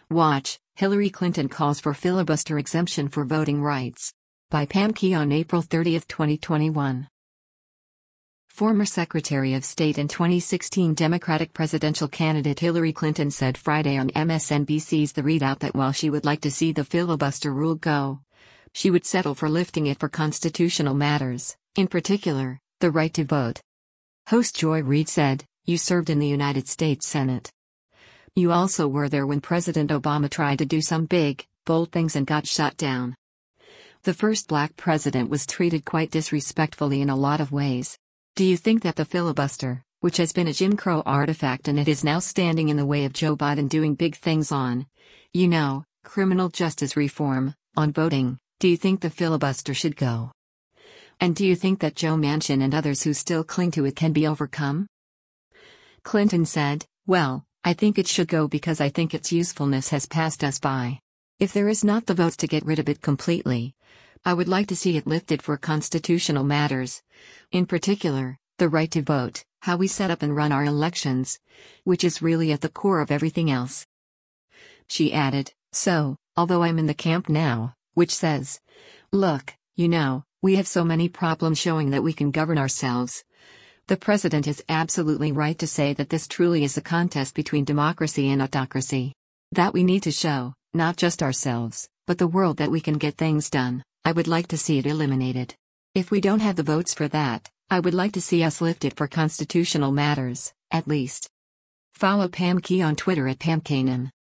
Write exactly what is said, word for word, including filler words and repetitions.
Watch, Hillary Clinton calls for filibuster exemption for voting rights. By Pam Key on April thirtieth, twenty twenty-one. Former Secretary of State and twenty sixteen Democratic presidential candidate Hillary Clinton said Friday on M S N B C's The Readout that while she would like to see the filibuster rule go, she would settle for lifting it for constitutional matters, in particular, the right to vote. Host Joy Reid said, "You served in the United States Senate. You also were there when President Obama tried to do some big, bold things and got shut down. The first black president was treated quite disrespectfully in a lot of ways. Do you think that the filibuster, which has been a Jim Crow artifact and it is now standing in the way of Joe Biden doing big things on, you know, criminal justice reform, on voting, do you think the filibuster should go? And do you think that Joe Manchin and others who still cling to it can be overcome?" Clinton said, "Well, I think it should go because I think its usefulness has passed us by. If there is not the votes to get rid of it completely, I would like to see it lifted for constitutional matters. In particular, the right to vote, how we set up and run our elections, which is really at the core of everything else." She added, "So, although I'm in the camp now, which says, look, you know, we have so many problems showing that we can govern ourselves, the president is absolutely right to say that this truly is a contest between democracy and autocracy. That we need to show, not just ourselves, but the world that we can get things done. I would like to see it eliminated. If we don't have the votes for that, I would like to see us lift it for constitutional matters, at least." Follow Pam Key on Twitter at Pam Kanem.